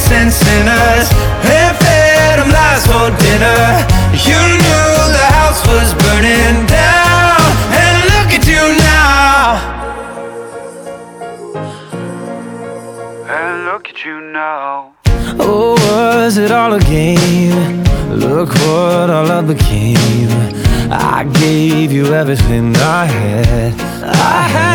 innocent sinners and fed them lies for dinner. You knew the house was burning down, and look at you now. And look at you now. Oh, was it all a game? Look what all I became. I gave you everything I had.